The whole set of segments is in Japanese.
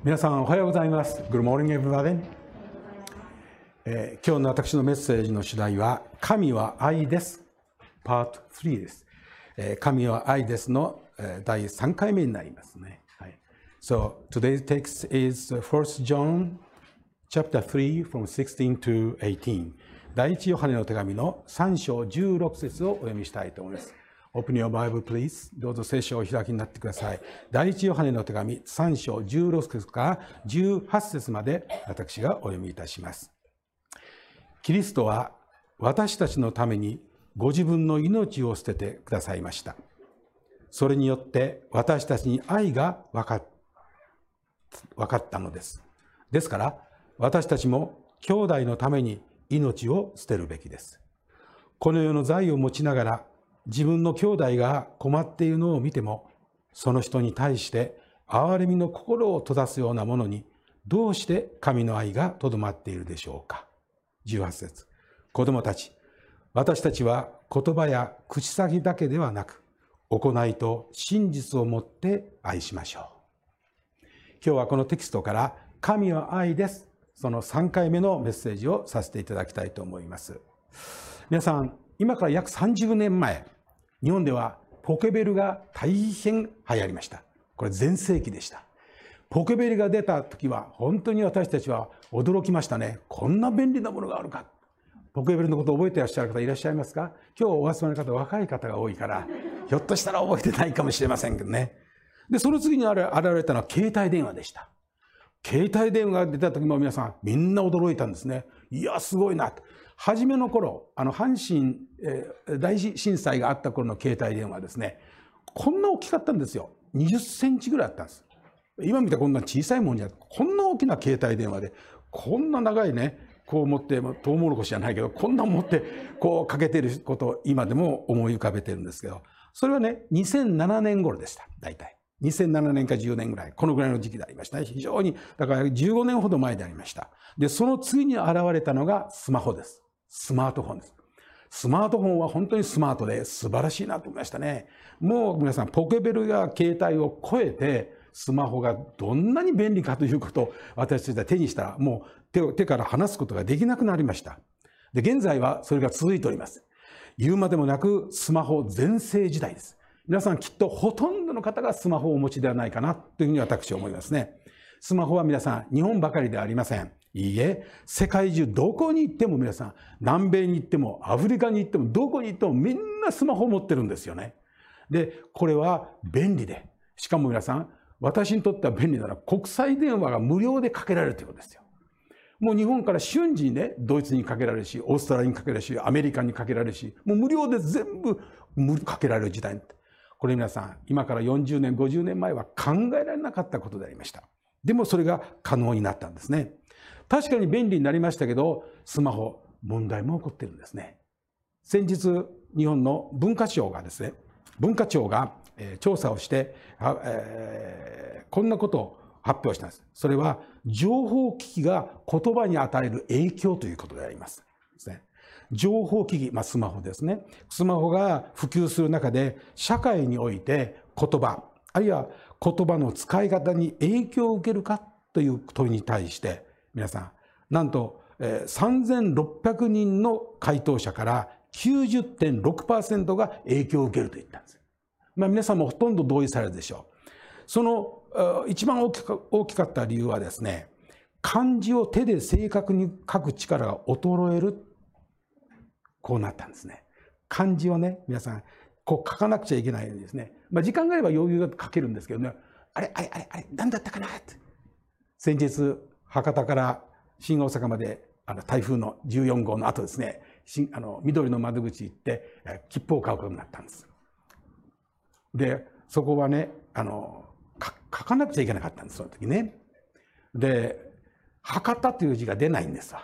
皆さんおはようございます。Good morning, everybody. 今日の私のメッセージの主題は神は愛です。パート3です。神は愛ですの第3回目になりますね。はい、So today's text is 1 John chapter 3 from 16 to 18. 第一ヨハネの手紙の3章16節をお読みしたいと思います。Open your Bible, please. どうぞ聖書をお開きになってください。第一ヨハネの手紙3章16節から18節まで私がお読みいたします。キリストは私たちのためにご自分の命を捨ててくださいました。それによって私たちに愛が分かったのです。ですから私たちも兄弟のために命を捨てるべきです。この世の財を持ちながら自分の兄弟が困っているのを見ても、その人に対して憐れみの心を閉ざすようなものに、どうして神の愛がとどまっているでしょうか。18節。子供たち、私たちは言葉や口先だけではなく、行いと真実をもって愛しましょう。今日はこのテキストから神は愛です。その3回目のメッセージをさせていただきたいと思います。皆さん、今から約30年前、日本ではポケベルが大変流行りました。これ全盛期でした。ポケベルが出た時は本当に私たちは驚きましたね。こんな便利なものがあるか。ポケベルのことを覚えていらっしゃる方いらっしゃいますか？今日お集まりの方若い方が多いから、ひょっとしたら覚えてないかもしれませんけどね。で、その次に現れたのは携帯電話でした。携帯電話が出た時も皆さんみんな驚いたんですね。いや、すごいなと。初めの頃、阪神、大震災があった頃の携帯電話はですね、こんな大きかったんですよ。20センチぐらいあったんです。今見たこんな小さいもんじゃなくて、こんな大きな携帯電話で、こんな長いね、こう持って、トウモロコシじゃないけど、こんな持って、こうかけてることを今でも思い浮かべてるんですけど、それはね、2007年頃でした、大体。2007年か10年ぐらい、このぐらいの時期でありましたね。非常に、だから15年ほど前でありました。で、その次に現れたのがスマホです。スマートフォンです。スマートフォンは本当にスマートで素晴らしいなと思いましたね。もう皆さん、ポケベルや携帯を超えて、スマホがどんなに便利かということを私たちは手にしたら、もう手から離すことができなくなりました。で、現在はそれが続いております。言うまでもなくスマホ全盛時代です。皆さんきっとほとんどの方がスマホをお持ちではないかなというふうに私は思いますね。スマホは皆さん日本ばかりではありません。いいえ、世界中どこに行っても皆さん、南米に行ってもアフリカに行ってもどこに行ってもみんなスマホを持ってるんですよね。で、これは便利で、しかも皆さん、私にとっては便利なのは国際電話が無料でかけられるということですよ。もう日本から瞬時にね、ドイツにかけられるし、オーストラリアにかけられるし、アメリカにかけられるし、もう無料で全部かけられる時代に。これ皆さん、今から40年、50年前は考えられなかったことでありました。でもそれが可能になったんですね。確かに便利になりましたけど、スマホ、問題も起こってるんですね。先日、日本の文化庁が調査をして、こんなことを発表したんです。それは、情報機器が言葉に与える影響ということであります。情報機器、スマホですね。スマホが普及する中で、社会において言葉、あるいは言葉の使い方に影響を受けるかという問いに対して、皆さん、なんと3600人の回答者から 90.6% が影響を受けると言ったんです。皆さんもほとんど同意されるでしょう。その一番大きかった理由はですね、漢字を手で正確に書く力が衰える。こうなったんですね。漢字をね、皆さん、こう書かなくちゃいけないようにですね。時間があれば余裕が書けるんですけどね、あれ、何だったかなって。先日、博多から新大阪まで台風の14号の後ですね、緑の窓口行って切符を買うことになったんです。で、そこはね、書かなくちゃいけなかったんです、その時ね。で、博多という字が出ないんですわ。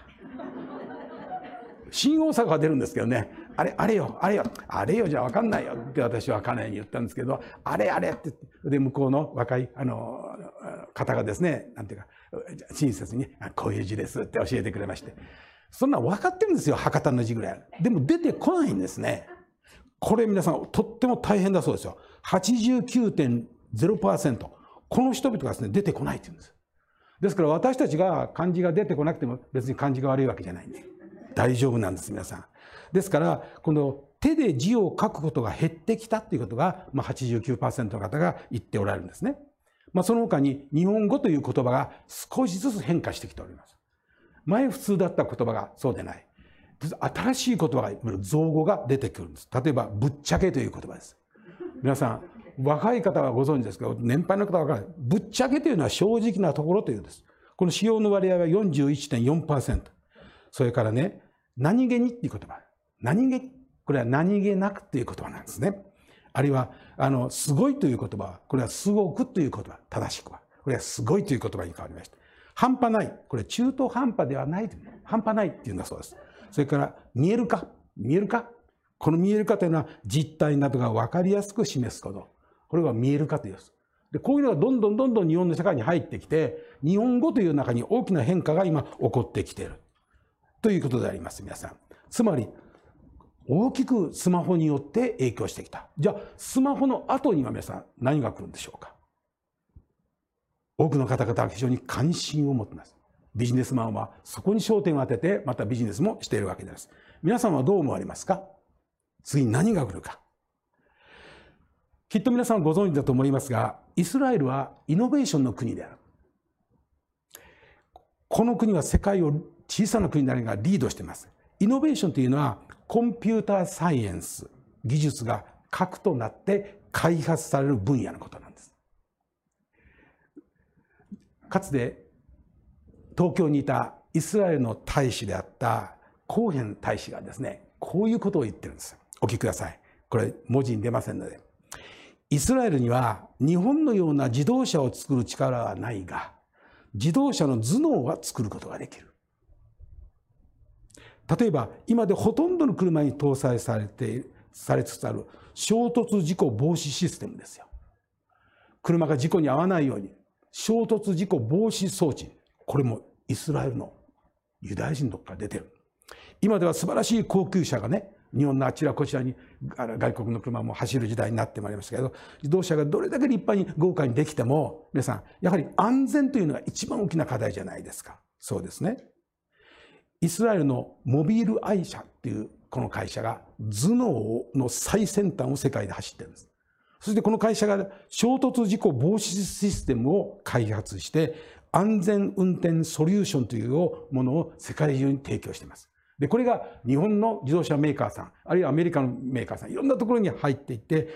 新大阪は出るんですけどね、あれよじゃ分かんないよって私は家内に言ったんですけど、あれってで向こうの若い方がですね、なんていうか親切にこういう字ですって教えてくれまして、そんな分かってるんですよ、博多の字ぐらい。でも出てこないんですね。これ皆さんとっても大変だそうですよ。89.0%。この人々がですね、出てこないって言うんです。 ですから私たちが漢字が出てこなくても別に漢字が悪いわけじゃないんです。大丈夫なんです、皆さん。ですから、この手で字を書くことが減ってきたということが、89% の方が言っておられるんですね。その他に日本語という言葉が少しずつ変化してきております。前普通だった言葉がそうでない。新しい言葉が、造語が出てくるんです。例えば、ぶっちゃけという言葉です。皆さん、若い方はご存知ですけど、年配の方は分からない。ぶっちゃけというのは正直なところというんです。この使用の割合は 41.4%。それからね、何気にっていう言葉。何気、これは何気なくという言葉なんですね。あるいは、すごいという言葉は、これはすごくという言葉、正しくは。これはすごいという言葉に変わりました。半端ない。これ中途半端ではない。半端ないっていうんだそうです。それから、見えるか。見えるか。この見えるかというのは実態などが分かりやすく示すこと。これが見えるかというです。で、こういうのがどんどん日本の社会に入ってきて、日本語という中に大きな変化が今起こってきている。ということであります、皆さん。つまり、大きくスマホによって影響してきた。じゃあ、スマホの後には皆さん何が来るんでしょうか。多くの方々は非常に関心を持っています。ビジネスマンはそこに焦点を当てて、またビジネスもしているわけです。皆さんはどう思われますか？次に何が来るか。きっと皆さんご存知だと思いますが、イスラエルはイノベーションの国である。この国は世界を小さな国なりがリードしています。イノベーションというのはコンピューターサイエンス、技術が核となって開発される分野のことなんです。かつて東京にいたイスラエルの大使であったコーヘン大使がですね、こういうことを言ってるんです。お聞きください。これ文字に出ませんので。イスラエルには日本のような自動車を作る力はないが、自動車の頭脳は作ることができる。例えば、今でほとんどの車に搭載されつつある衝突事故防止システムですよ。車が事故に遭わないように、衝突事故防止装置。これもイスラエルのユダヤ人のとこから出てる。今では素晴らしい高級車がね、日本のあちらこちらに外国の車も走る時代になってまいりましたけど、自動車がどれだけ立派に豪華にできても、皆さん、やはり安全というのが一番大きな課題じゃないですか。そうですね。イスラエルのモビールアイ社っていうこの会社が頭脳の最先端を世界で走ってるんです。そしてこの会社が衝突事故防止システムを開発して、安全運転ソリューションというものを世界中に提供しています。で、これが日本の自動車メーカーさん、あるいはアメリカのメーカーさん、いろんなところに入っていって、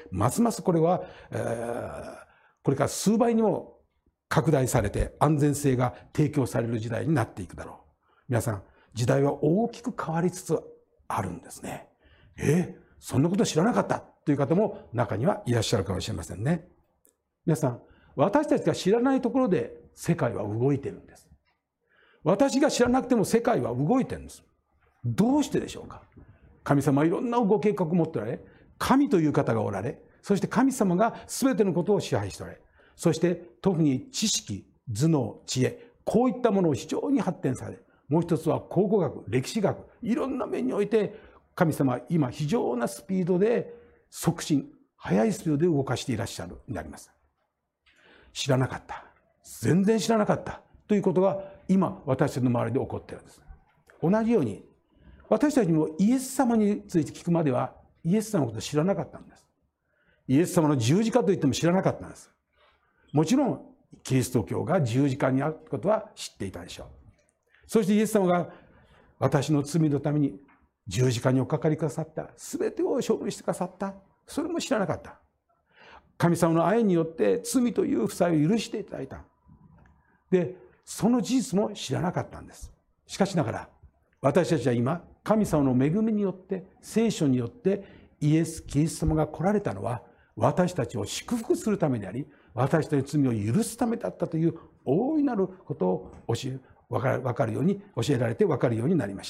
ますますこれは、これから数倍にも拡大されて安全性が提供される時代になっていくだろう。皆さん、時代は大きく変わりつつあるんですね。そんなこと知らなかったという方も中にはいらっしゃるかもしれませんね。皆さん、私たちが知らないところで世界は動いてるんです。私が知らなくても世界は動いてるんです。どうしてでしょうか。神様はいろんなご計画を持っておられ、神という方がおられ、そして神様が全てのことを支配しておられ、そして特に知識、頭脳、知恵、こういったものを非常に発展され、もう一つは考古学、歴史学、いろんな面において神様は今非常なスピードで促進、速いスピードで動かしていらっしゃるになります。知らなかった。全然知らなかったということが今私たちの周りで起こっているんです。同じように私たちもイエス様について聞くまではイエス様のことを知らなかったんです。イエス様の十字架といっても知らなかったんです。もちろんキリスト教が十字架にあることは知っていたでしょう。そしてイエス様が私の罪のために十字架におかかりくださった。全てを処分してくださった。それも知らなかった。神様の愛によって罪という負債を許していただいた。で、その事実も知らなかったんです。しかしながら、私たちは今、神様の恵みによって、聖書によって、イエス・キリスト様が来られたのは、私たちを祝福するためであり、私たちの罪を許すためだったという大いなることを分かるように、教えられて分かるようになりました。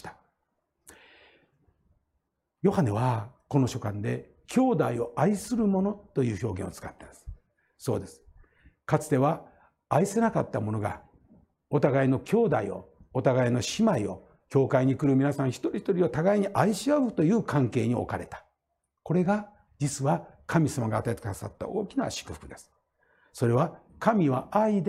ヨハネはこの書簡で兄弟を愛する者という表現を使っています。そうです。かつては愛せなかった者がお互いの兄弟を、お互いの姉妹を、教会に来る皆さん一人一人を互いに愛し合うという関係に置かれた。これが実は神様が与えてくださった大きな祝福です。それは神は愛です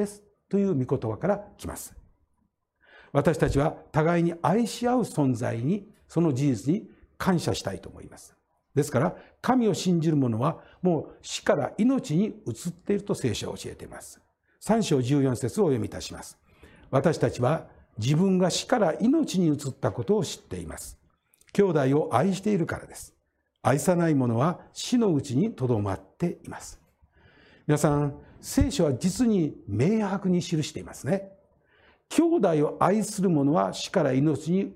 という御言葉から来ます。私たちは互いに愛し合う存在に、その事実に感謝したいと思います。ですから、神を信じる者はもう死から命に移っていると聖書は教えています。3章14節をお読みいたします。私たちは自分が死から命に移ったことを知っています。兄弟を愛しているからです。愛さない者は死のうちにとどまっています。皆さん、聖書は実に明白に記していますね。兄弟を愛する者は死から命に移った。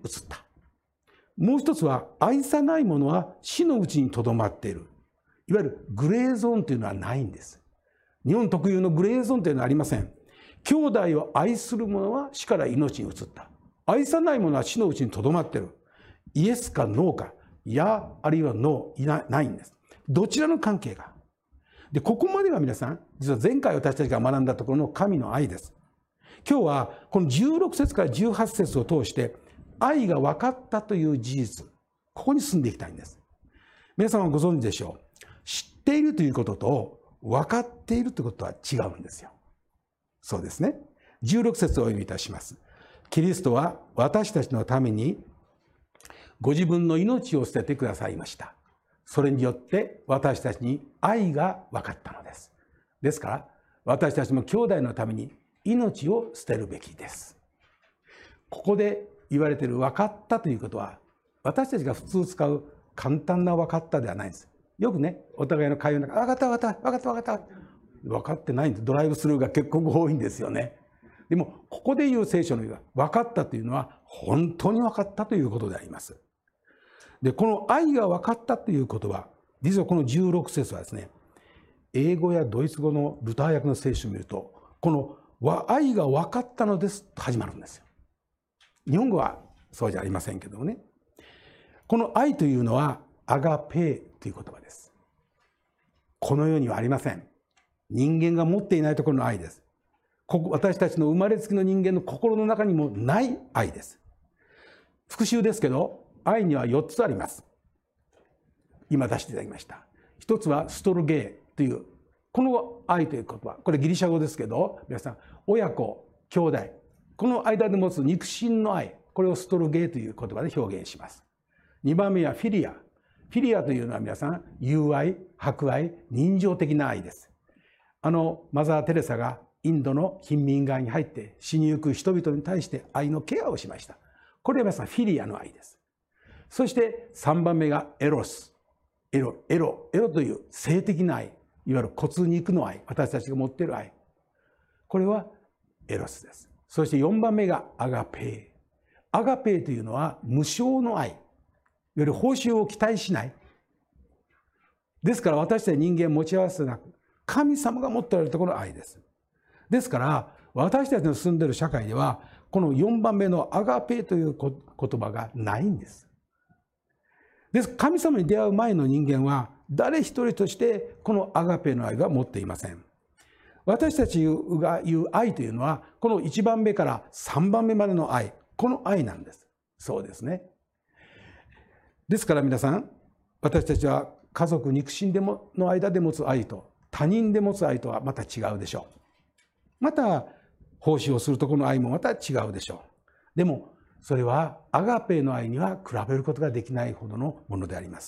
もう一つは、愛さない者は死のうちにとどまっている。いわゆるグレーゾーンというのはないんです。日本特有のグレーゾーンというのはありません。兄弟を愛する者は死から命に移った。愛さない者は死のうちにとどまっている。イエスかノーか、いや、あるいはノー、ないんです。どちらの関係が。で、ここまでは皆さん、実は前回私たちが学んだところの神の愛です。今日はこの16節から18節を通して、愛が分かったという事実、ここに進んでいきたいんです。皆さんはご存知でしょう。知っているということと分かっているということは違うんですよ。そうですね。16節をお読みいたします。キリストは私たちのためにご自分の命を捨ててくださいました。それによって私たちに愛が分かったのです。ですから私たちも兄弟のために命を捨てるべきです。ここで言われている分かったということは、私たちが普通使う簡単な分かったではないんです。よくね、お互いの会話の中、分かった分かった分かった分かった。分かってないんで、ドライブスルーが結構多いんですよね。でも、ここで言う聖書の言う分かったというのは、本当に分かったということであります。で、この愛が分かったということは、実はこの16節はですね、英語やドイツ語のルター訳の聖書を見ると、この愛が分かったのですと始まるんですよ。日本語はそうじゃありませんけどもね。この愛というのはアガペーという言葉です。この世にはありません。人間が持っていないところの愛です。私たちの生まれつきの人間の心の中にもない愛です。復習ですけど、愛には4つあります。今出していただきました。一つはストルゲーという、この愛という言葉、これギリシャ語ですけど、皆さん、親子、兄弟、この間で持つ肉親の愛、これをストルゲーという言葉で表現します。2番目はフィリア。フィリアというのは皆さん、友愛、博愛、人情的な愛です。マザー・テレサがインドの貧民街に入って死にゆく人々に対して愛のケアをしました。これは皆さんフィリアの愛です。そして3番目がエロス。エロという性的な愛。いわゆる骨肉の愛。私たちが持っている愛。これはエロスです。そして4番目がアガペー。アガペーというのは無償の愛。いわゆる報酬を期待しない。ですから私たち人間持ち合わせなく、神様が持っておられるところの愛です。ですから私たちの住んでいる社会ではこの4番目のアガペという言葉がないんです。ですから神様に出会う前の人間は誰一人としてこのアガペの愛は持っていません。私たちが言う愛というのはこの1番目から3番目までの愛、この愛なんです。そうですね。ですから皆さん、私たちは家族肉親の間で持つ愛と他人で持つ愛とはまた違うでしょう。また奉仕をするところの愛もまた違うでしょう。でもそれはアガペの愛には比べることができないほどのものであります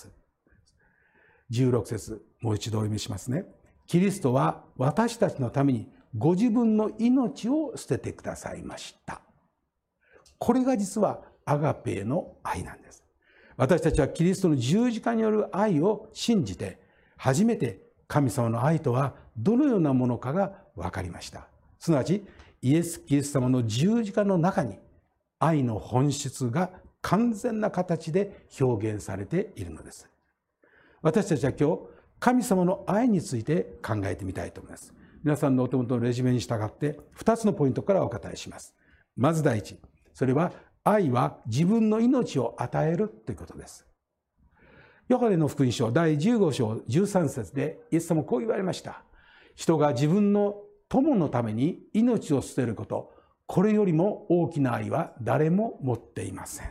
。16節、もう一度お読みしますね。キリストは私たちのためにご自分の命を捨ててくださいました。これが実はアガペの愛なんです。私たちはキリストの十字架による愛を信じて初めて神様の愛とはどのようなものかが分かりました。すなわちイエス・キリスト様の十字架の中に愛の本質が完全な形で表現されているのです。私たちは今日神様の愛について考えてみたいと思います。皆さんのお手元のレジュメに従って2つのポイントからお答えします。まず第一、それは愛は自分の命を与えるということです。ヨハネの福音書第15章13節でイエス様はこう言われました。人が自分の友のために命を捨てること、これよりも大きな愛は誰も持っていません。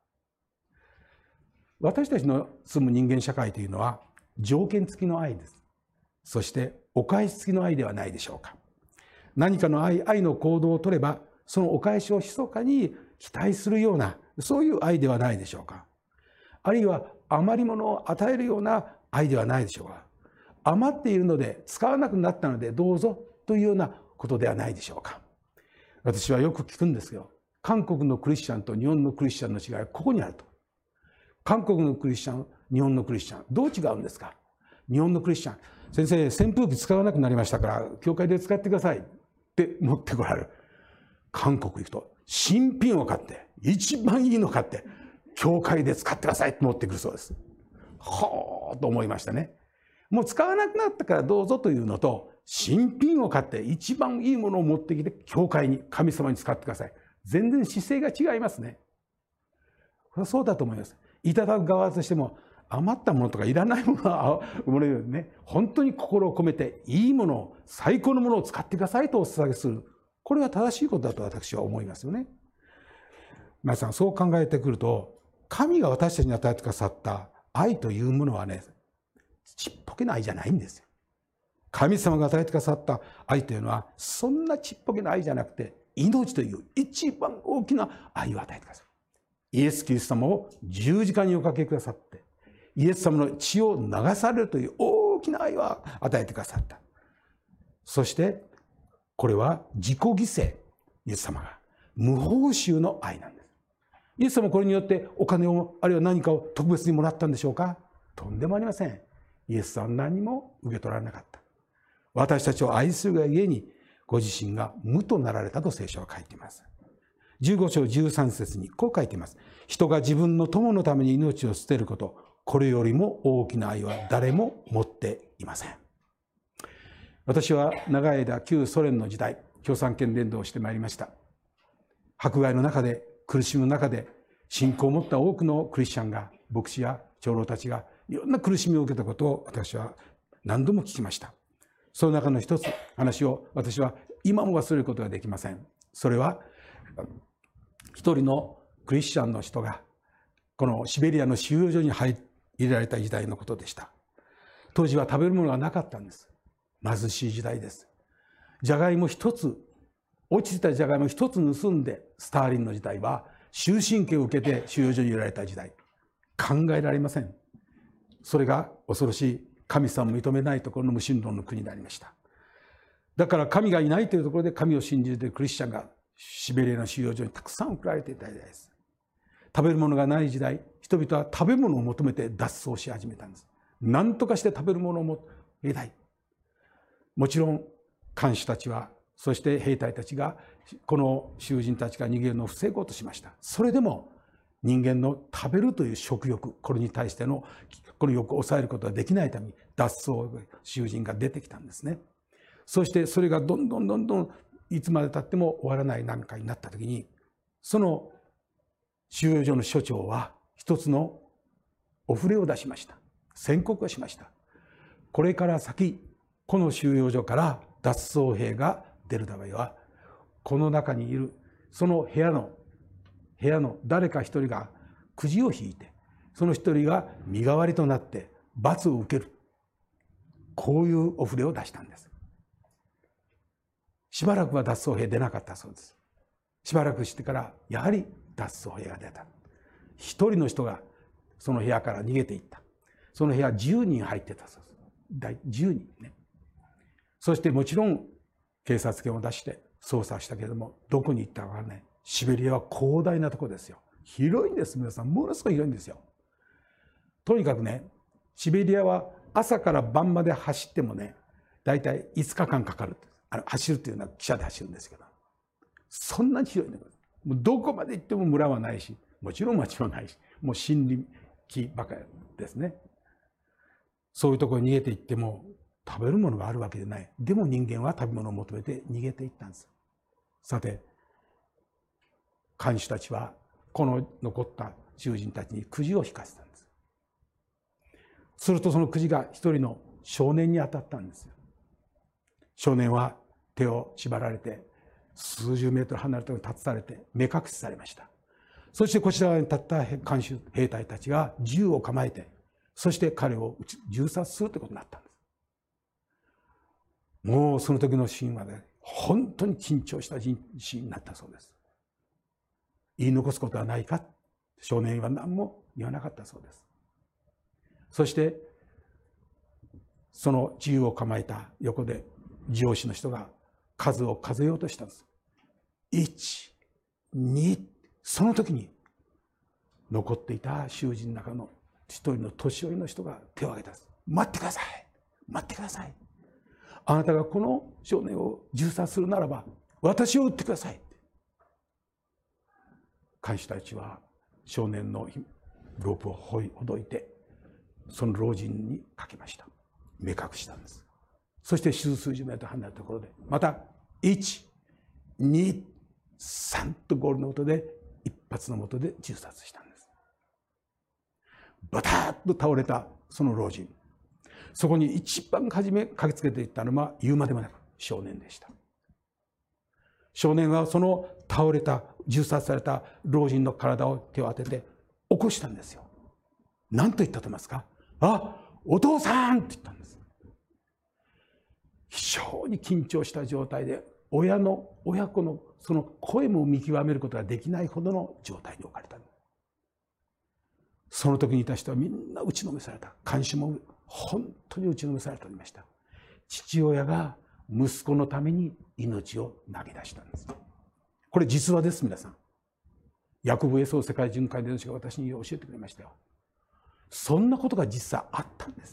私たちの住む人間社会というのは条件付きの愛です。そしてお返し付きの愛ではないでしょうか。 何かの愛の行動を取れば、そのお返しを密かに期待するような、そういう愛ではないでしょうか。あるいは余り物を与えるような愛ではないでしょうか。余っているので使わなくなったのでどうぞというようなことではないでしょうか。私はよく聞くんですよ。韓国のクリスチャンと日本のクリスチャンの違いはここにあると。韓国のクリスチャン、日本のクリスチャン、どう違うんですか。日本のクリスチャン、先生、扇風機使わなくなりましたから、教会で使ってくださいって持ってこられる。韓国行くと、新品を買って、一番いいの買って、教会で使ってくださいって持ってくるそうです。ほーと思いましたね。もう使わなくなったからどうぞというのと、新品を買って一番いいものを持ってきて、教会に、神様に使ってください。全然姿勢が違いますね。これはそうだと思います。いただく側としても、余ったものとかいらないものはね、本当に心を込めていいものを、最高のものを使ってくださいとお捧げする。これは正しいことだと私は思いますよね。皆さん、そう考えてくると、神が私たちに与えてくださった愛というものはね、ちっぽけな愛じゃないんですよ。神様が与えてくださった愛というのは、そんなちっぽけな愛じゃなくて、命という一番大きな愛を与えてくださる。イエス・キリスト様を十字架におかけくださって、イエス様の血を流されるという大きな愛を与えてくださった。そして、これは自己犠牲。イエス様が無報酬の愛なんです。イエス様はこれによってお金を、あるいは何かを特別にもらったんでしょうか。とんでもありません。イエス様は何も受け取られなかった。私たちを愛するがゆえに、ご自身が無となられたと聖書は書いています。15章13節にこう書いています。人が自分の友のために命を捨てること、これよりも大きな愛は誰も持っていません。私は長い間旧ソ連の時代、共産圏伝道をしてまいりました。迫害の中で、苦しみの中で、信仰を持った多くのクリスチャンが、牧師や長老たちがいろんな苦しみを受けたことを私は何度も聞きました。その中の一つ話を私は今も忘れることができません。それは一人のクリスチャンの人がこのシベリアの収容所に入れられた時代のことでした。当時は食べるものがなかったんです。貧しい時代です。じゃがいも一つ、落ちてたじゃがいも一つ盗んで、スターリンの時代は終身刑を受けて収容所に入れられた時代。考えられません。それが恐ろしい神様を認めないところの無神論の国でありました。だから神がいないというところで神を信じているクリスチャンがシベリアの収容所にたくさん送られていた時代です。食べるものがない時代、人々は食べ物を求めて脱走し始めたんです。何とかして食べるものを得たい。もちろん看守たちは、そして兵隊たちがこの囚人たちが逃げるのを防ごうとしました。それでも人間の食べるという食欲、これに対してのこの欲を抑えることができないために脱走囚人が出てきたんですね。そしてそれがどんどんいつまで経っても終わらない段階になった時に、その収容所の所長は一つのお触れを出しました。宣告をしました。これから先、この収容所から脱走兵が出るためは、この中にいるその部屋の誰か一人がくじを引いて、その一人が身代わりとなって罰を受ける。こういうお触れを出したんです。しばらくは脱走兵出なかったそうです。しばらくしてからやはり脱走兵が出た。一人の人がその部屋から逃げていった。その部屋10人入ってたそうです。10人ね。そしてもちろん警察犬を出して捜査したけれども、どこに行ったかわからない。シベリアは広大なところですよ。広いんです。皆さん、ものすごい広いんですよ。とにかくね、シベリアは朝から晩まで走ってもね、だいたい5日間かかる。走るっていうのは汽車で走るんですけど、そんなに広いんです。もうどこまで行っても村はないし、もちろん町もないし、もう森林木ばかりですね。そういうところに逃げていっても食べるものがあるわけでない。でも人間は食べ物を求めて逃げていったんです。さて、看守たちはこの残った囚人たちにくじを引かせたんです。するとそのくじが一人の少年に当たったんですよ。少年は手を縛られて数十メートル離れたところに立たされて目隠しされました。そしてこちら側に立った看守兵隊たちが銃を構えて、そして彼を銃殺するということになったんです。もうその時のシーンまで本当に緊張した人生になったそうです。言い残すことはないか、少年は何も言わなかったそうです。そしてその銃を構えた横で上司の人が数を数えようとしたんです。1、2、その時に残っていた囚人の中の一人の年寄りの人が手を挙げたんです。待ってください、待ってください。あなたがこの少年を銃殺するならば私を撃ってください。看守たちは少年のロープをほどいてその老人にかけました。目隠したんです。そして数十メートル離れたところでまた1、2、3とゴールの音で一発のもとで銃殺したんです。バタッと倒れたその老人、そこに一番初め駆けつけていったのは言うまでもなく少年でした。少年はその倒れた銃殺された老人の体を手を当てて起こしたんですよ。何と言ったと思いますか？あ、お父さんって言ったんです。非常に緊張した状態で親子のその声も見極めることができないほどの状態に置かれた。その時にいた人はみんな打ちのめされた。看守も本当に打ちのめされておりました。父親が息子のために命を投げ出したんです。これ実話です。皆さん、ヤコブ・エソー世界巡回伝道師が私に教えてくれましたよ。そんなことが実際あったんです。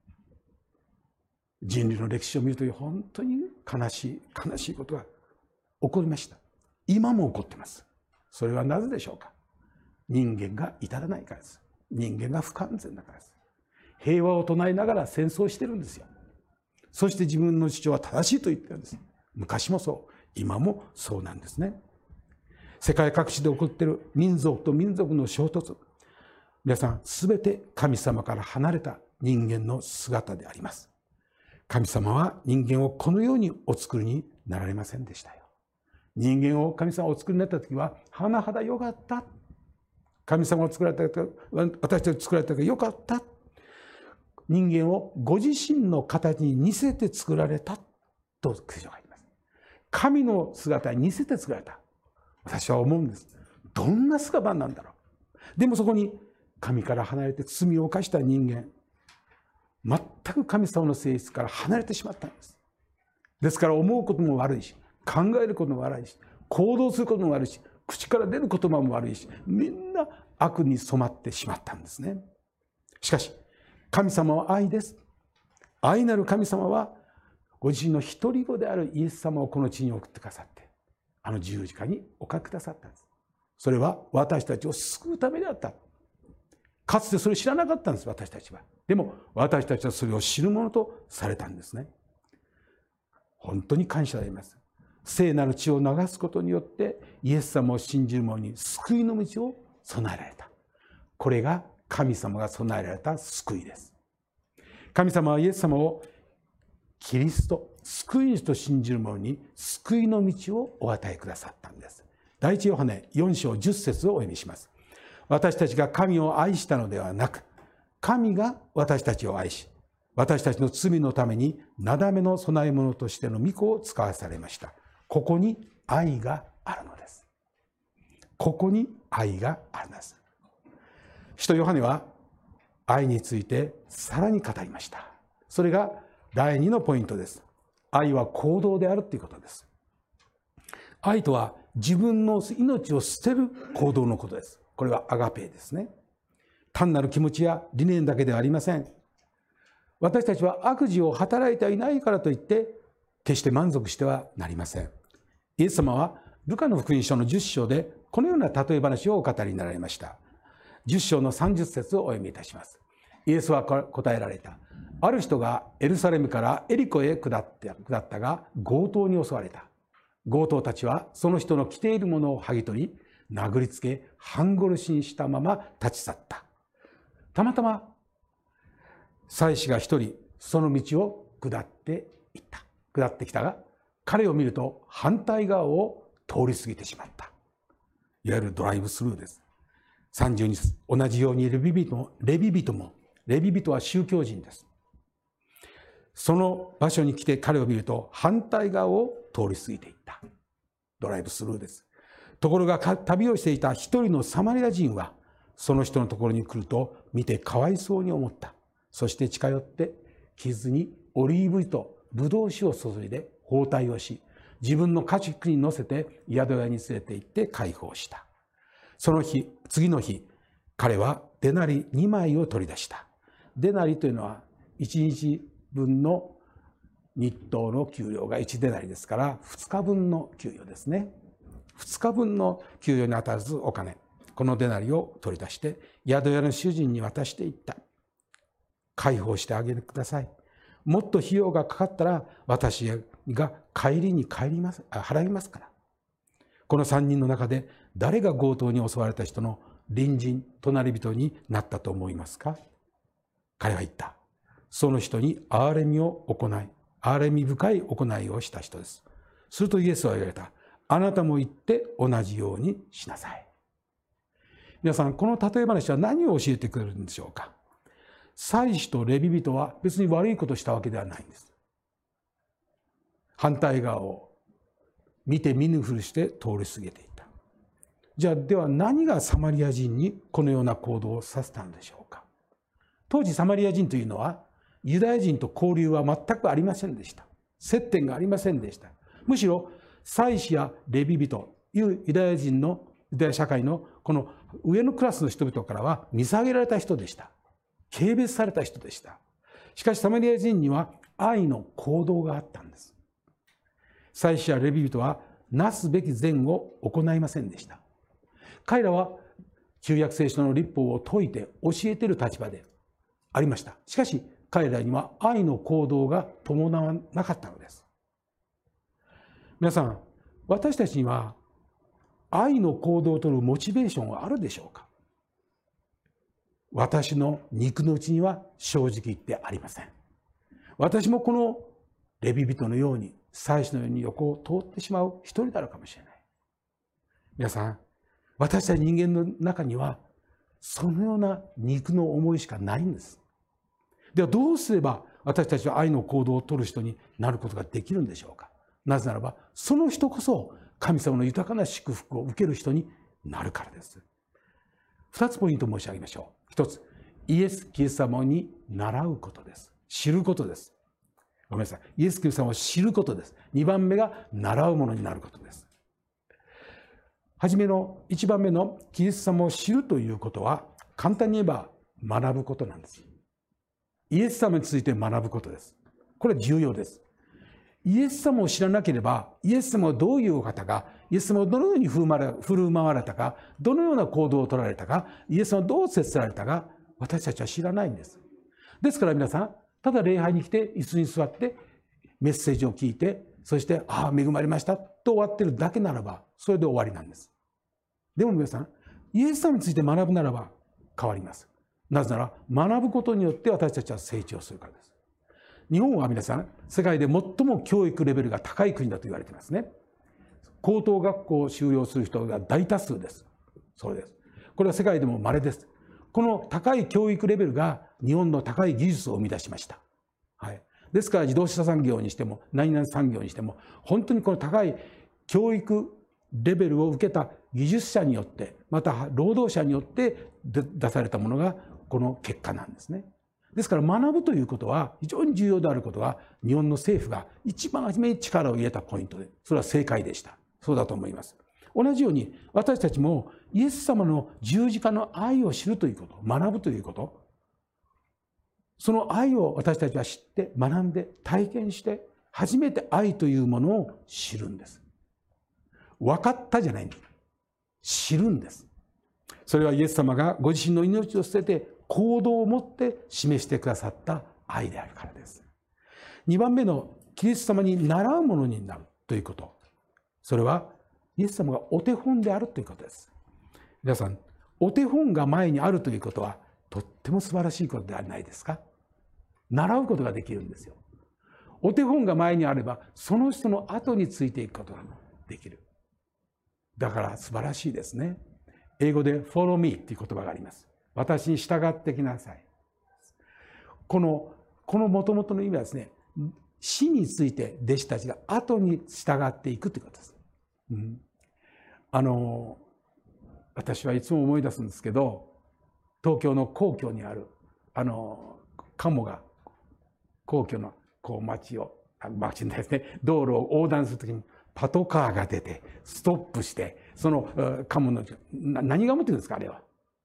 人類の歴史を見ると本当に悲しいことが起こりました。今も起こっています。それはなぜでしょうか？人間が至らないからです。人間が不完全だからです。平和を唱えながら戦争してるんですよ。そして自分の主張は正しいと言ってるんです。昔もそう、今もそうなんですね。世界各地で起こっている民族と民族の衝突、皆さんすべて神様から離れた人間の姿であります。神様は人間をこのようにお作りになられませんでしたよ。人間を神様がお作りになった時は甚だ良かった。神様を作られた時、私たちを作られた時良かった。人間をご自身の形に似せて作られたと聖書が言います。神の姿に似せて作られた。私は思うんです。どんな姿なんだろう。でもそこに神から離れて罪を犯した人間、全く神様の性質から離れてしまったんです。ですから思うことも悪いし、考えることも悪いし、行動することも悪いし、口から出る言葉も悪いし、みんな悪に染まってしまったんですね。しかし神様は愛です。愛なる神様はご自身の一人子であるイエス様をこの地に送ってくださって、あの十字架におかけくださったんです。それは私たちを救うためであった。かつてそれを知らなかったんです、私たちは。でも私たちはそれを知るものとされたんですね。本当に感謝であります。聖なる血を流すことによってイエス様を信じる者に救いの道を備えられた。これが神様が備えられた救いです。神様はイエス様をキリスト、救い主と信じる者に救いの道をお与えくださったんです。第一ヨハネ4章10節をお読みします。私たちが神を愛したのではなく、神が私たちを愛し、私たちの罪のためになだめの供え物としての御子を使わされました。ここに愛があるのです。ここに愛があるのです。使徒ヨハネは愛についてさらに語りました。それが第2のポイントです。愛は行動であるということです。愛とは自分の命を捨てる行動のことです。これはアガペーですね。単なる気持ちや理念だけではありません。私たちは悪事を働いていないからといって決して満足してはなりません。イエス様はルカの福音書の10章でこのような例え話をお語りになられました。10章の30節をお読みいたします。イエスは答えられた。ある人がエルサレムからエリコへ下ったが強盗に襲われた。強盗たちはその人の着ているものを剥ぎ取り、殴りつけ半殺しにしたまま立ち去った。たまたま祭司が一人その道を下ってきたが、彼を見ると反対側を通り過ぎてしまった。いわゆるドライブスルーです。32節、同じようにレビ人は宗教人です。 その場所に来て彼を見ると反対側を通り過ぎていった。ドライブスルーです。ところが旅をしていた一人のサマリア人はその人のところに来ると見てかわいそうに思った。そして近寄って傷にオリーブ油とブドウ酒を注いで包帯をし、自分の家畜に乗せて宿屋に連れて行って解放した。その日、次の日、彼はデナリ2枚を取り出した。デナリというのは1日分の日当の給料が1デナリですから2日分の給与ですね。2日分の給与に当たらずお金、このデナリを取り出して宿屋の主人に渡していった。解放してあげてください。もっと費用がかかったら私が帰りに払いますから。この3人の中で誰が強盗に襲われた人の隣人、隣人になったと思いますか？彼は言った。その人に憐れみ深い行いをした人です。するとイエスは言われた。あなたも言って同じようにしなさい。皆さん、この例え話は何を教えてくれるんでしょうか？祭司とレビ人は別に悪いことをしたわけではないんです。反対側を見て見ぬふりして通り過ぎていた。じゃあ、では何がサマリア人にこのような行動をさせたんでしょうか？当時サマリア人というのはユダヤ人と交流は全くありませんでした。接点がありませんでした。むしろ祭司やレビ人というユダヤ社会のこの上のクラスの人々からは見下げられた人でした。軽蔑された人でした。しかしサマリア人には愛の行動があったんです。祭司やレビ人はなすべき善を行いませんでした。彼らは旧約聖書の律法を説いて教えている立場でありました。しかし彼らには愛の行動が伴わなかったのです。皆さん、私たちには愛の行動をとるモチベーションはあるでしょうか？私の肉の内には正直言ってありません。私もこのレビ人のように祭司のように横を通ってしまう一人であるかもしれない。皆さん、私たち人間の中にはそのような肉の思いしかないんです。ではどうすれば私たちは愛の行動をとる人になることができるんでしょうか？なぜならばその人こそ神様の豊かな祝福を受ける人になるからです。2つポイントを申し上げましょう。1つ、イエス・キリスト様に習うことです。知ることです。ごめんなさい。イエス・キリスト様を知ることです。2番目が習うものになることです。1番目のキリスト様を知るということは簡単に言えば学ぶことなんです。イエス様について学ぶことです。これは重要です。イエス様を知らなければ、イエス様はどういうお方か、イエス様はどのように振る舞われたか、どのような行動を取られたか、イエス様はどう接せられたか、私たちは知らないんです。ですから皆さん、ただ礼拝に来て椅子に座ってメッセージを聞いて、そして恵まれましたと終わってるだけならば、それで終わりなんです。でも皆さん、イエス様について学ぶならば変わります。なぜなら学ぶことによって私たちは成長するからです。日本は皆さん、世界で最も教育レベルが高い国だと言われていますね。高等学校を修了する人が大多数です。そうです。これは世界でも稀です。この高い教育レベルが日本の高い技術を生み出しました。はい。ですから自動車産業にしても何々産業にしても本当にこの高い教育レベルを受けた技術者によってまた労働者によって出されたものがこの結果なんですね。ですから学ぶということは非常に重要であることは日本の政府が一番初めに力を入れたポイントで、それは正解でした。そうだと思います。同じように私たちもイエス様の十字架の愛を知るということ、学ぶということ、その愛を私たちは知って学んで体験して初めて愛というものを知るんです。分かったじゃないんです。知るんです。それはイエス様がご自身の命を捨てて行動を持って示してくださった愛であるからです。2番目のキリスト様に習うものになるということ。それはイエス様がお手本であるということです。皆さん、お手本が前にあるということはとっても素晴らしいことではないですか？習うことができるんですよ。お手本が前にあればその人の後についていくことができる。だから素晴らしいですね。英語で follow me という言葉があります。私に従ってきなさい。この元々の意味はですね、 死について弟子たちが後に従っていくということです。私はいつも思い出すんですけど、東京の皇居にある鴨が皇居の街ですね、道路を横断するときにパトカーが出てストップして、その鴨の何鴨っていうんですか、あれは。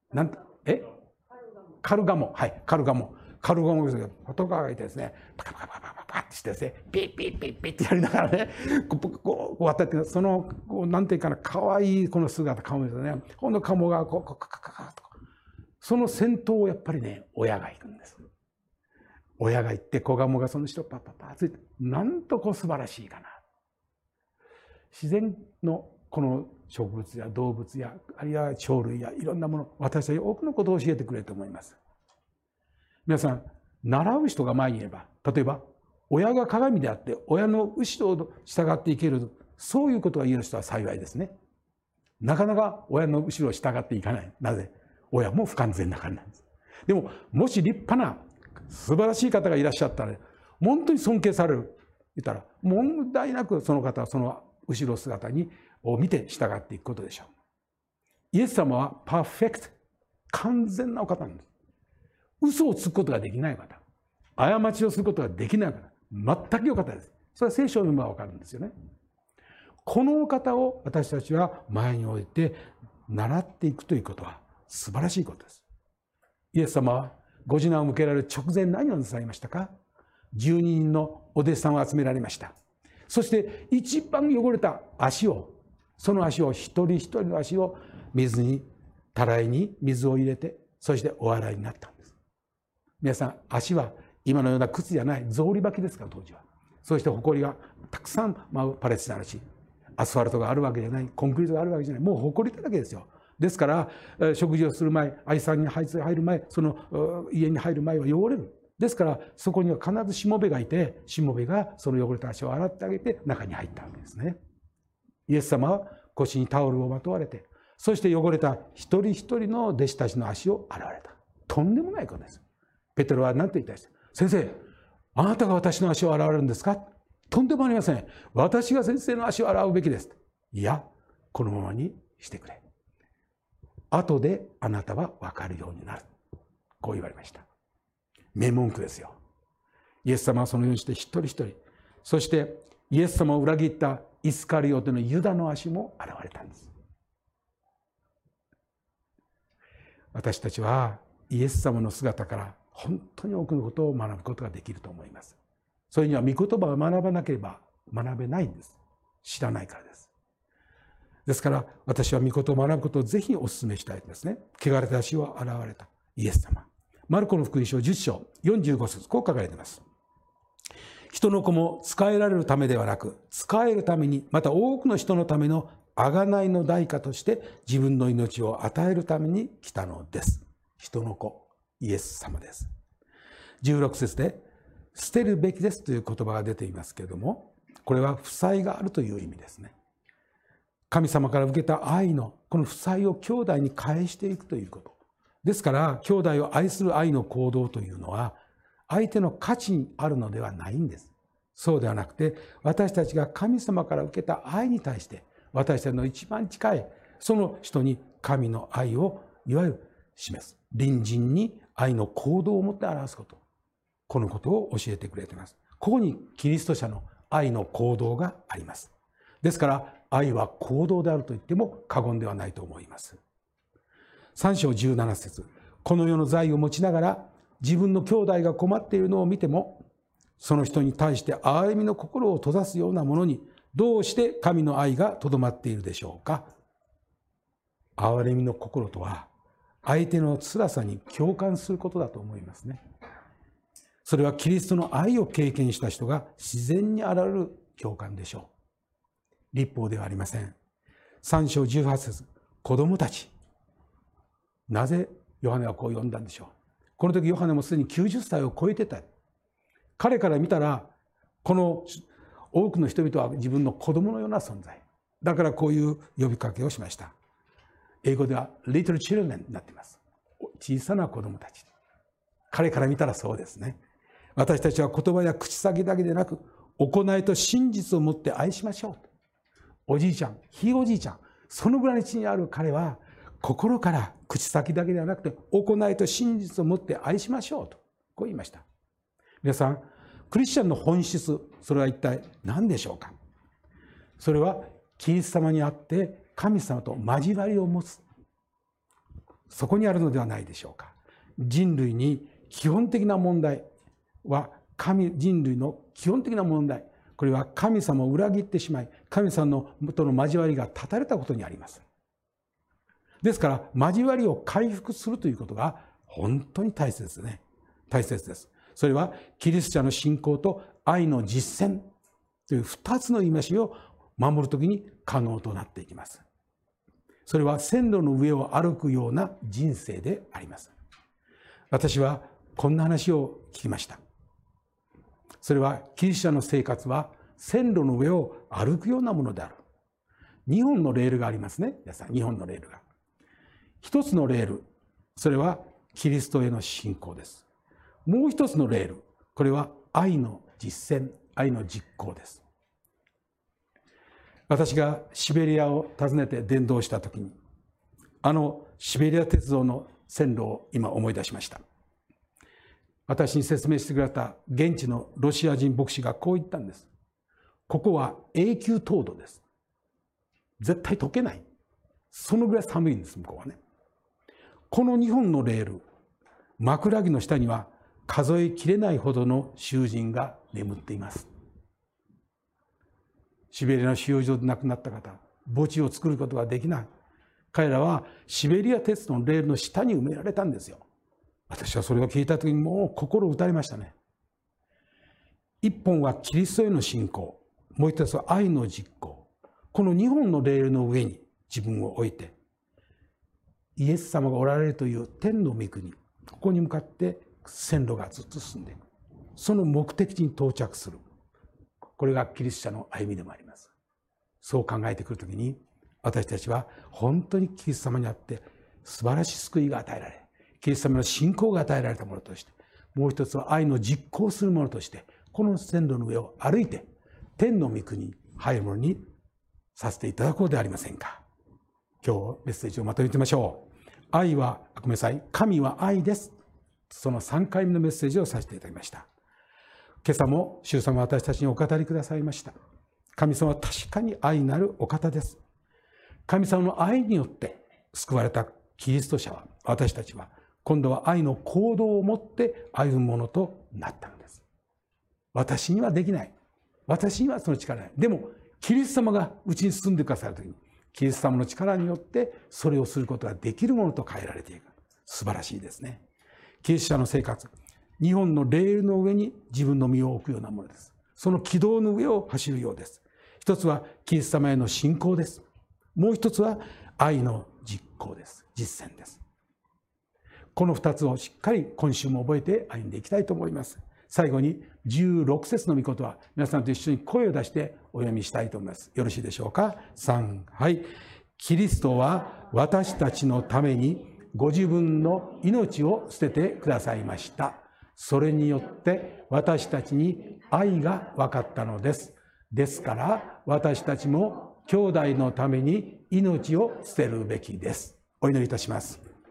カルガモ。はい、カルガモですけど、パトカーがいてですね、パカパカパカパカってしてですね、ピッピッピッピッってやりながらね、こう渡って、そのなんていうかな、可愛いこの姿、カモですよね。今度カモがカカカカと、その先頭をやっぱりね、親が行くんです。親が行って子ガモがその人をパッパッパッついて、なんと素晴らしいかな。自然のこの植物や動物や、あるいは鳥類やいろんなもの、私たち多くのことを教えてくれると思います。皆さん、習う人が前にいれば、例えば親が鏡であって親の後ろを従っていける、そういうことが言える人は幸いですね。なかなか親の後ろを従っていかない。なぜ？親も不完全なからなんです。でも、もし立派な素晴らしい方がいらっしゃったら、本当に尊敬される言ったら、問題なくその方はその後ろ姿を見て従っていくことでしょう。イエス様はパーフェクト、完全なお方なんです。嘘をつくことができない方、過ちをすることができない方、全く良かったです。それは聖書を読めば分かるんですよね。このお方を私たちは前に置いて習っていくということは素晴らしいことです。イエス様はご次男を向けられる直前、何をなさいましたか？12人のお弟子さんを集められました。そして一番汚れた足を、その足を一人一人の足をたらいに水を入れて、そしてお洗いになったんです。皆さん、足は今のような靴じゃない草履履きですから、当時は。そして埃がたくさん舞うパレスチナの地、アスファルトがあるわけじゃない、コンクリートがあるわけじゃない、もう埃だらけですよ。ですから食事をする前、愛さんに入る前、その家に入る前は汚れる。ですからそこには必ずしもべがいて、しもべがその汚れた足を洗ってあげて中に入ったわけですね。イエス様は腰にタオルをまとわれて、そして汚れた一人一人の弟子たちの足を洗われた。とんでもないことです。ペテロは何と言ったんですか？先生、あなたが私の足を洗われるんですか？とんでもありません。私が先生の足を洗うべきです。いや、このままにしてくれ。後であなたは分かるようになる。こう言われました。名文句ですよ。イエス様はそのようにして一人一人、そしてイエス様を裏切ったイスカリオテのユダの足も洗われたんです。私たちはイエス様の姿から本当に多くのことを学ぶことができると思います。それには御言葉を学ばなければ学べないんです。知らないからです。ですから私は御言葉を学ぶことをぜひお勧めしたいですね。汚れた足を洗われたイエス様。マルコの福音書10章45節、こう書かれています。人の子も仕えられるためではなく、仕えるために、また多くの人のための贖いの代価として自分の命を与えるために来たのです。人の子、イエス様です。16節で捨てるべきですという言葉が出ていますけれども、これは負債があるという意味ですね。神様から受けた愛のこの負債を兄弟に返していくということですから、兄弟を愛する愛の行動というのは相手の価値にあるのではないんです。そうではなくて、私たちが神様から受けた愛に対して、私たちの一番近いその人に神の愛をいわゆる示す、隣人に愛の行動を持って表すこと、このことを教えてくれています。ここにキリスト者の愛の行動があります。ですから愛は行動であると言っても過言ではないと思います。3章17節、この世の財を持ちながら自分の兄弟が困っているのを見ても、その人に対して憐れみの心を閉ざすようなものにどうして神の愛がとどまっているでしょうか。憐れみの心とは相手の辛さに共感することだと思いますね。それはキリストの愛を経験した人が自然に現れる共感でしょう。律法ではありません。3章18節、子供たち。なぜヨハネはこう呼んだんでしょう。この時ヨハネもすでに90歳を超えてた。彼から見たらこの多くの人々は自分の子供のような存在だから、こういう呼びかけをしました。英語では little children になっています。小さな子供たち。彼から見たらそうですね。 私たちは言葉や口先だけでなく、行いと真実を持って愛しましょう。おじいちゃん、ひいおじいちゃん、そのぐらいの地にある彼は、心から口先だけではなくて、行いと真実を持って愛しましょうと、こう言いました。皆さん、クリスチャンの本質、それは一体何でしょうか。それは、キリスト様にあって神様と交わりを持つ。そこにあるのではないでしょうか。人類に基本的な問題は、人類の基本的な問題、これは神様を裏切ってしまい、神様との交わりが断たれたことにあります。ですから、交わりを回復するということが本当に大切ですね。大切です。それは、キリスト者の信仰と愛の実践という二つの戒めを守るときに可能となっていきます。それは線路の上を歩くような人生であります。私はこんな話を聞きました。それはキリスト者の生活は線路の上を歩くようなものである。2本のレールがありますね。皆さん、2本のレールが。一つのレール、それはキリストへの信仰です。もう一つのレール、これは愛の実践、愛の実行です。私がシベリアを訪ねて伝道したときに、シベリア鉄道の線路を今思い出しました。私に説明してくれた現地のロシア人牧師がこう言ったんです。ここは永久凍土です。絶対溶けない。そのぐらい寒いんです、向こうはね。この2本のレール、枕木の下には数えきれないほどの囚人が眠っています。シベリアの収容所で亡くなった方、墓地を作ることができない。彼らはシベリア鉄道のレールの下に埋められたんですよ。私はそれを聞いたときにもう心打たれましたね。一本はキリストへの信仰、もう一つは愛の実行。この2本のレールの上に自分を置いて、イエス様がおられるという天の御国、ここに向かって線路がずっと進んでいく。その目的地に到着する。これがキリスト者の歩みでもあります。そう考えてくるときに、私たちは本当にキリスト様にあって素晴らしい救いが与えられ、キリスト様の信仰が与えられたものとして、もう一つは愛の実行するものとして、この線路の上を歩いて天の御国に入るものにさせていただこうではありませんか。今日メッセージをまとめてみましょう。ごめんなさい。神は愛です。その3回目のメッセージをさせていただきました。今朝も主様は私たちにお語りくださいました。神様は確かに愛なるお方です。神様の愛によって救われたキリスト者は、私たちは今度は愛の行動を持って歩むものとなったのです。私にはできない。私にはその力ない。でも、キリスト様がうちに住んでくださるときに、キリスト様の力によってそれをすることができるものと変えられていく。素晴らしいですね。キリスト者の生活、2本のレールの上に自分の身を置くようなものです。その軌道の上を走るようです。一つはキリスト様への信仰です。もう一つは愛の実行です。実践です。この2つをしっかり今週も覚えて歩んでいきたいと思います。最後に16節の御言葉、皆さんと一緒に声を出してお読みしたいと思います。よろしいでしょうか。3、はい。キリストは私たちのためにご自分の命を捨ててくださいました。それによって私たちに愛が分かったのです。ですから私たちも兄弟のために命を捨てるべきです。お祈りいたします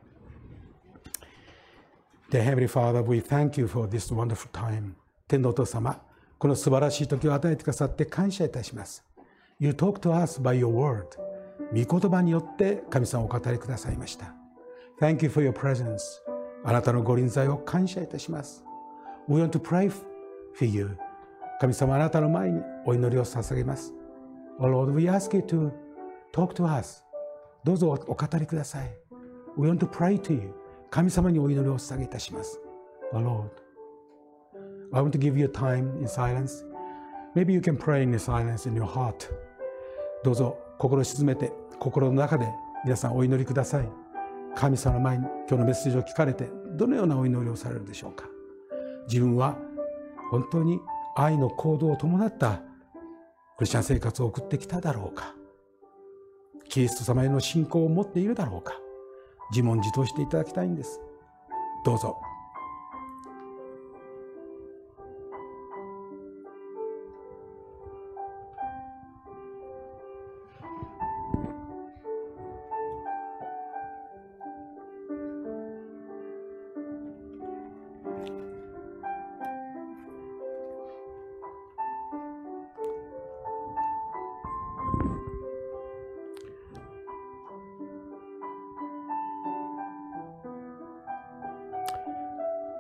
。Dear Heavenly Father, we thank you for this wonderful time. 天のお父様、この素晴らしい時を与えてくださって感謝いたします。You talk to us by your word. 御言葉によって神様をお語りくださいました。Thank you for your presence. あなたのご臨在を感謝いたします。We want to pray for you. 神様、あなたの前にお祈りを捧げます。Oh Lord, we ask you to talk to us. どうぞお語りください。We want to pray to you. 神様にお祈りを捧げいたします。Oh Lord, I want to give you time in silence. Maybe you can pray in silence in your heart. どうぞ心を静めて、心の中で皆さんお祈りください。神様の前に今日のメッセージを聞かれて、どのようなお祈りをされるでしょうか。自分は本当に愛の行動を伴ったクリスチャン生活を送ってきただろうか。キリスト様への信仰を持っているだろうか。自問自答していただきたいんです。どうぞ。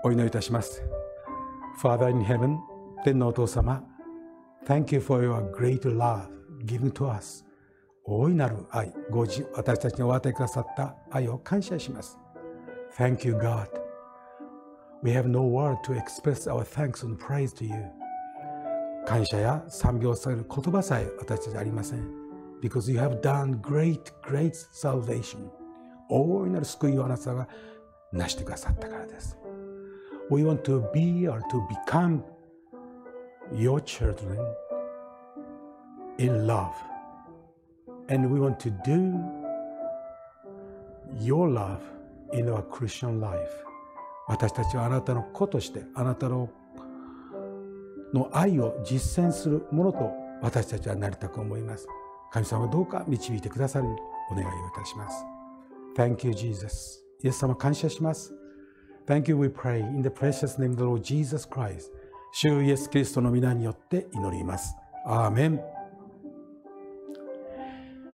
お祈りいたします。Father in heaven、天のお父様、Thank you for your great love given to us。大いなる愛、私たちにお与えくださった愛を感謝します。Thank you, God. We have no word to express our thanks and praise to you。感謝や賛美をされる言葉さえ私たちありません。Because you have done great salvation。大いなる救いをあなたが成してくださったからです。We want to be or to become your children in love. And we want to do your love in our Christian life. 私たちはあなたの子として、あなたの愛を実践するものと私たちはなりたく思います。神様どうか導いてくださるお願いをいたします。Thank you, Jesus. イエス様感謝します。Thank you, we pray in the precious name of the Lord Jesus Christ. 主イエスキリストの皆によって祈ります。アーメン。